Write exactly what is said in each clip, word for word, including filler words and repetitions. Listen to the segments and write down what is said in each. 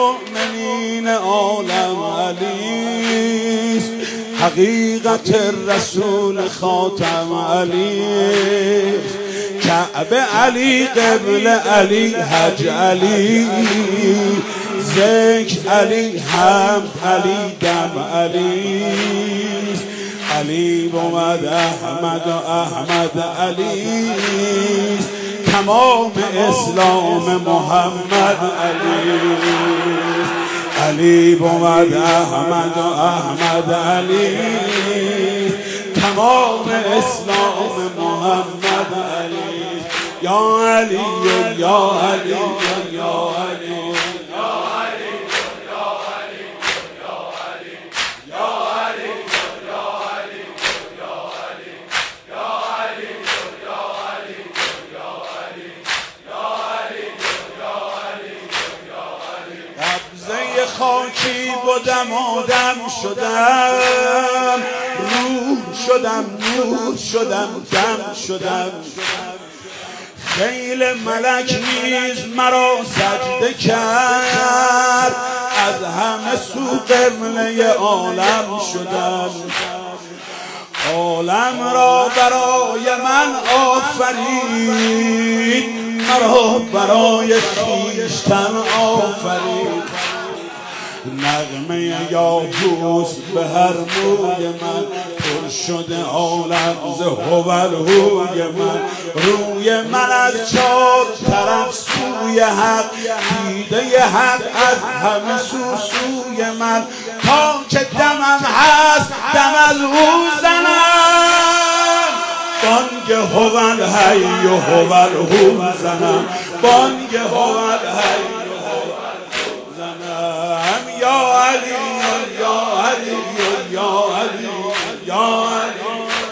المؤمنین عالم علی، حقیقت رسول خاتم علی، کعبه علی، قبل علی، حج علی، ذکر علی، حمد علی، دم علی، علی بود احمد و احمد علی، تمام اسلام محمد علی، علی بود احمد و احمد علی، تمام اسلام محمد علی، یا علی یا علی یا علی. خاکی بودم آدم شدم، روح شدم نور شدم دم شدم، خیل ملک نیز مرا سجده کرد، از همه سو قبله عالم شدم، عالم را برای من آفرید، مرا برای خویشتن آفرید، نغمه یاهوس به هر موی من پر شده عالم ز هوالهوی من، روی من از چار طرف سوی حق، دیده حق از همه سو سوی من، تا که دمم هست دم از او زنم، بانگ هوالحی و هوالهو زنم، بانگ هوالحی یا علی یا علی یا علی یا علی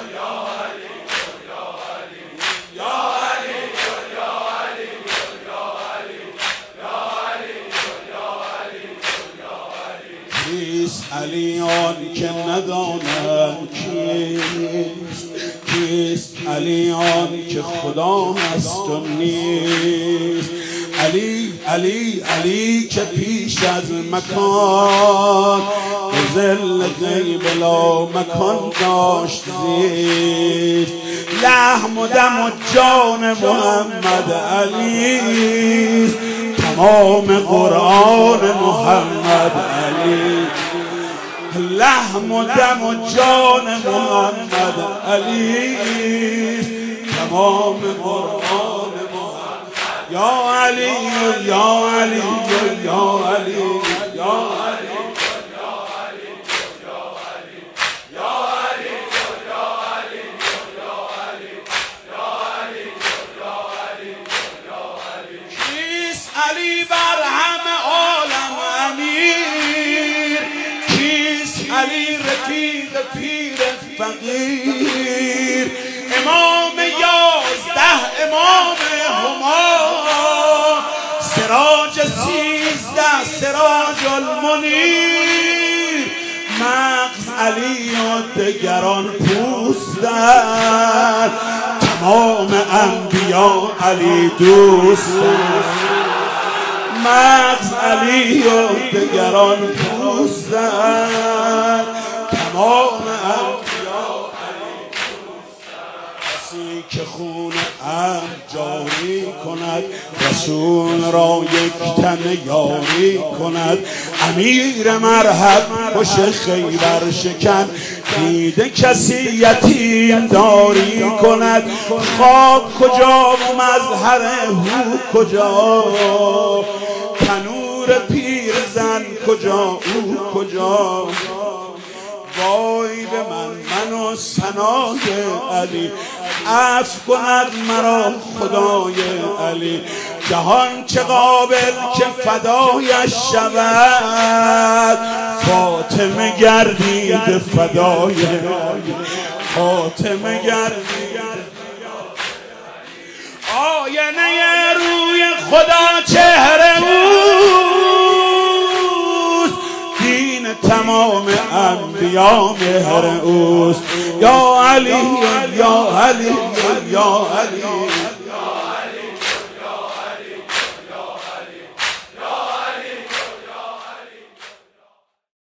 کیست علی آن که ندانم کیست، کیست علی آن که خدا هست و نیست، علی علی علی که پیش از مکان به ظل غیب لا مکان داشت زیست، لحم و دم و جان محمد علی، تمام قرآن محمد علی، لحم و دم و جان محمد علی، تمام قرآن یا علی یا علی یا علی یا علی کیست علی بر همه عالم امیر، کیست علی رفیق پیر فقیر، امام یازده امام هما، سراج سیزده سراج المنیر، مغز علی و دگران پوستن، تمام انبیا علی دوستن، مغز علی و دگران پوستن، تمام انبیا علی دوستن، کسی که خون ام جاری کند، رسول را یک تن یاری کند، امیر مرحب خوش خیبر شکن، دیده کسی یتیم داری کند، خاک کجا و مظهر هو کجا، تنور پیر زن کجا او کجا، وای به من من و ثنای علی، عفو کند مرا خدای علی، جهان چه قابل که فدایش شود، فاطمه گردید فدای فاطمه گردید، آینه روی خدا چهره اوست، دین تمام انبیا مهر اوست، یا علی یا علی یا علی